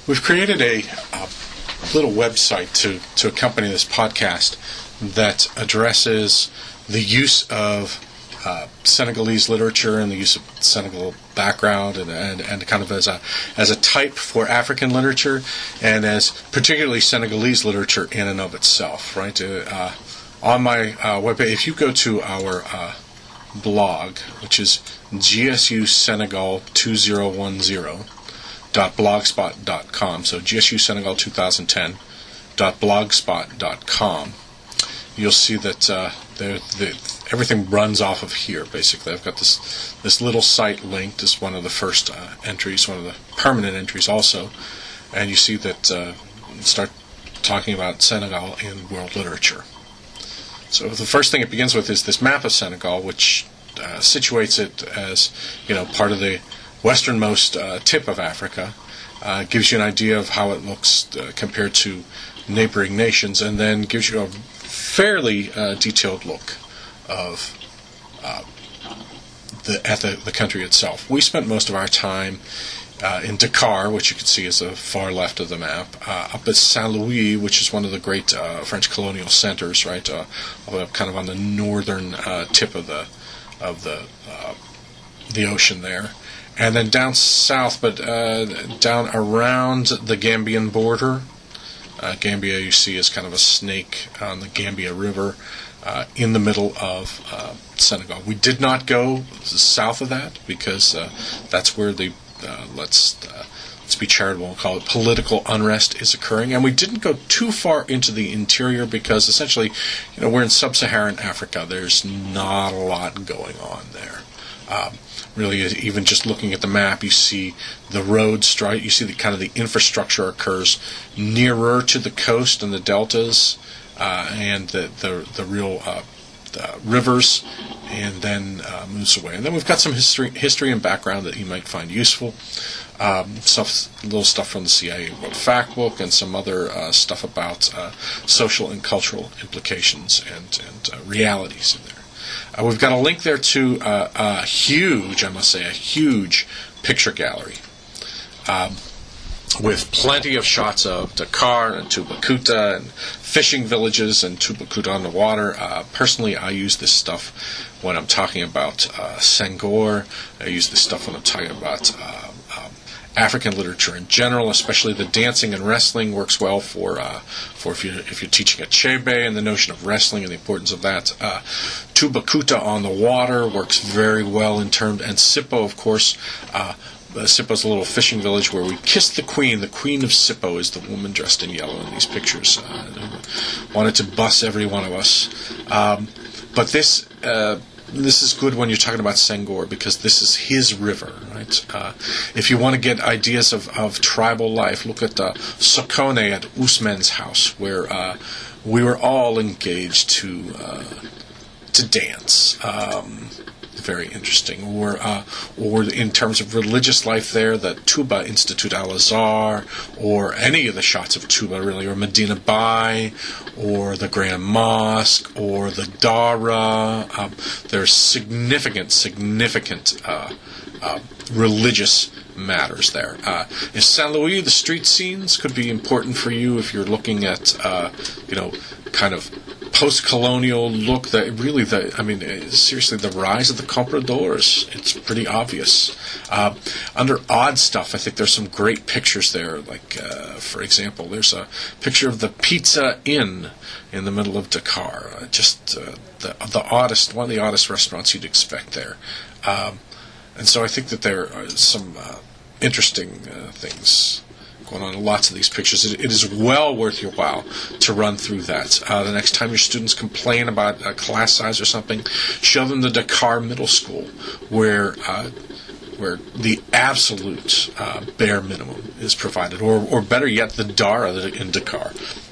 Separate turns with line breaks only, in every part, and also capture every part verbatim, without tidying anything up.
We've created a, a little website to, to accompany this podcast that addresses the use of uh, Senegalese literature and the use of Senegal background and, and, and kind of as a as a type for African literature and as particularly Senegalese literature in and of itself. Right. Uh, on my uh, webpage, if you go to our uh, blog, which is G S U Senegal two thousand ten dot blogspot dot com, so G S U Senegal twenty ten dot blogspot dot com, you'll see that uh, the, the, everything runs off of here, basically. I've got this this little site linked as one of the first uh, entries, one of the permanent entries also, and you see that uh, start talking about Senegal in world literature. So the first thing it begins with is this map of Senegal, which uh, situates it as, you know, part of the westernmost uh, tip of Africa, uh, gives you an idea of how it looks uh, compared to neighboring nations, and then gives you a fairly uh, detailed look of uh, the at the, the country itself. We spent most of our time uh, in Dakar, which you can see is the far left of the map, uh, up at Saint-Louis, which is one of the great uh, French colonial centers, right, uh, kind of on the northern uh, tip of the of the uh, the ocean there. And then down south, but uh, down around the Gambian border. Uh, Gambia, you see, is kind of a snake on the Gambia River uh, in the middle of uh, Senegal. We did not go south of that because uh, that's where the, uh, let's uh, let's be charitable and call it political unrest is occurring. And we didn't go too far into the interior because essentially, you know, we're in sub-Saharan Africa. There's not a lot going on there. Um, Really, even just looking at the map, you see the roads, right? You see the kind of the infrastructure occurs nearer to the coast and the deltas, uh, and the the, the real uh, the rivers, and then uh, moves away. And then we've got some history, history and background that you might find useful. Um, stuff, little stuff from the C I A World Fact Book, and some other uh, stuff about uh, social and cultural implications and and uh, realities in there. Uh, we've got a link there to uh, a huge, I must say, a huge picture gallery um, with plenty of shots of Dakar and Toubacouta and fishing villages and Toubacouta on the water. Uh, personally, I use this stuff when I'm talking about uh, Senghor. I use this stuff when I'm talking about uh, um, African literature in general, especially the dancing and wrestling works well for uh, for if you're, if you're teaching Achebe and the notion of wrestling and the importance of that. Uh, Toubacouta on the water works very well in terms, and Sippo, of course. Uh, Sippo's a little fishing village where we kissed the queen. The queen of Sippo is the woman dressed in yellow in these pictures. Uh, wanted to bus every one of us. Um, but this uh, this is good when you're talking about Senghor because this is his river, right? Uh, if you want to get ideas of, of tribal life, look at uh, Sokone at Ousmane's house, where uh, we were all engaged to uh, to dance. Um, very interesting. Or, uh, or in terms of religious life there, the Touba Institute Al-Azhar, or any of the shots of Touba, really, or Medina Bay, or the Grand Mosque, or the Dara. Um, there's significant, significant uh, uh, religious matters there. Uh, in Saint Louis, the street scenes could be important for you if you're looking at, uh, you know, kind of post-colonial look. That really, the I mean, seriously, the rise of the compradors. It's pretty obvious. Uh, under odd stuff, I think there's some great pictures there. Like, uh, for example, there's a picture of the Pizza Inn in the middle of Dakar. Uh, just uh, the the oddest, one of the oddest restaurants you'd expect there. Um, and so I think that there are some uh, interesting uh, things going on in lots of these pictures. It, it is well worth your while to run through that. Uh, the next time your students complain about a class size or something, show them the Dakar Middle School, where uh, where the absolute uh, bare minimum is provided, or or better yet, the Dara in Dakar,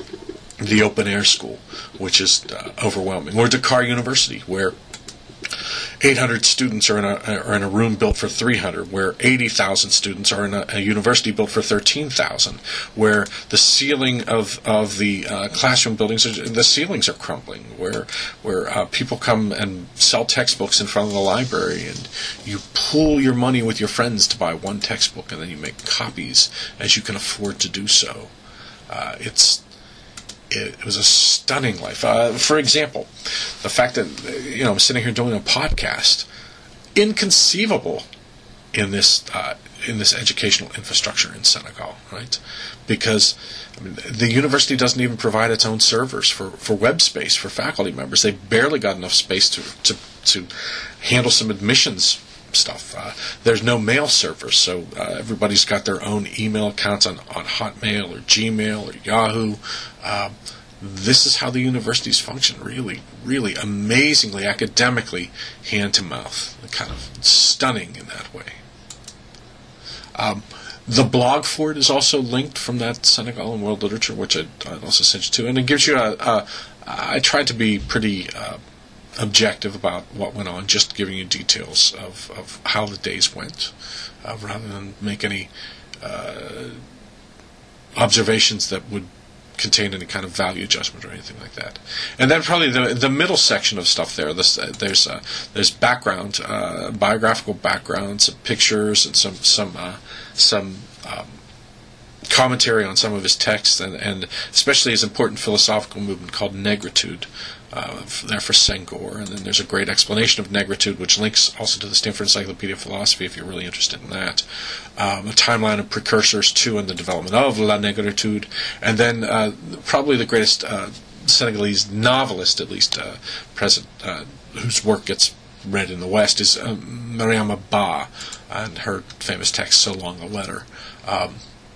the open air school, which is uh, overwhelming, or Dakar University, where eight hundred students are in a are in a room built for three hundred, where eighty thousand students are in a, a university built for thirteen thousand, where the ceiling of of the uh, classroom buildings, are, the ceilings are crumbling, where where uh, people come and sell textbooks in front of the library, and you pool your money with your friends to buy one textbook, and then you make copies as you can afford to do so. Uh, it's It, it was a stunning life. Uh, for example, the fact that you know I'm sitting here doing a podcast, inconceivable in this uh, in this educational infrastructure in Senegal, right? Because I mean, the university doesn't even provide its own servers for, for web space for faculty members. They barely got enough space to to, to handle some admissions stuff. Uh, there's no mail servers, so uh, everybody's got their own email accounts on, on Hotmail or Gmail or Yahoo. Uh, this is how the universities function, really, really amazingly, academically, hand-to-mouth. Kind of stunning in that way. Um, the blog for it is also linked from that Senegal and World Literature, which I, I also sent you to, and it gives you a... a I tried to be pretty... Uh, objective about what went on, just giving you details of, of how the days went, uh, rather than make any uh, observations that would contain any kind of value judgment or anything like that. And then probably the the middle section of stuff there, this, uh, there's uh, there's background, uh, biographical background, some pictures, and some some uh, some um, commentary on some of his texts, and, and especially his important philosophical movement called Negritude. Uh, there for Senghor, and then there's a great explanation of Negritude, which links also to the Stanford Encyclopedia of Philosophy if you're really interested in that. Um, a timeline of precursors to and the development of La Negritude, and then uh, probably the greatest uh, Senegalese novelist, at least uh, present, uh, whose work gets read in the West, is uh, Mariama Ba, and her famous text, So Long a Letter. Um,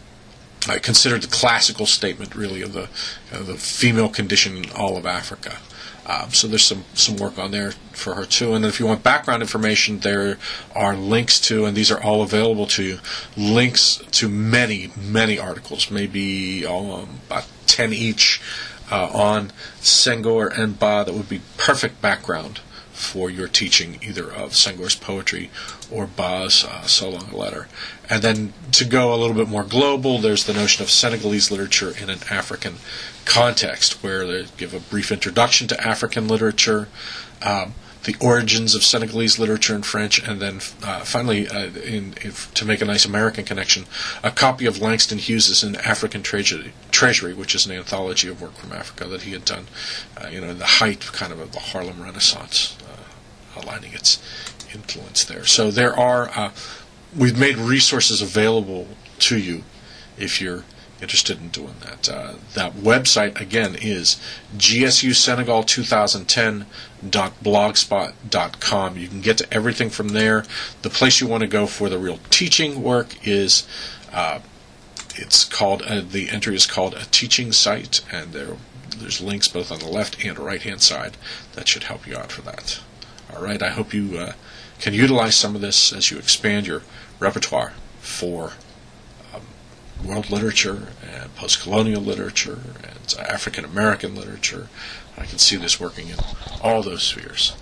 I considered the classical statement, really, of the uh, the female condition in all of Africa. Um, so there's some, some work on there for her too. And then if you want background information, there are links to, and these are all available to you, links to many, many articles, maybe um, about ten each, uh, on Senghor and Ba that would be perfect background for your teaching either of Senghor's poetry or Ba's uh, So Long a Letter. And then to go a little bit more global, there's the notion of Senegalese literature in an African context, where they give a brief introduction to African literature, um, the origins of Senegalese literature in French, and then uh, finally, uh, in, if, to make a nice American connection, a copy of Langston Hughes' An African Treasury, Treasury, which is an anthology of work from Africa that he had done, uh, you know, in the height kind of of the Harlem Renaissance, uh, aligning its influence there. So there are, uh, we've made resources available to you if you're interested in doing that. Uh, that website, again, is G S U Senegal twenty ten dot blogspot dot com. You can get to everything from there. The place you want to go for the real teaching work is, uh, it's called, uh, the entry is called A Teaching Site, and there there's links both on the left and right hand side that should help you out for that. All right, I hope you uh, can utilize some of this as you expand your repertoire for world literature and post-colonial literature and African-American literature. I can see this working in all those spheres.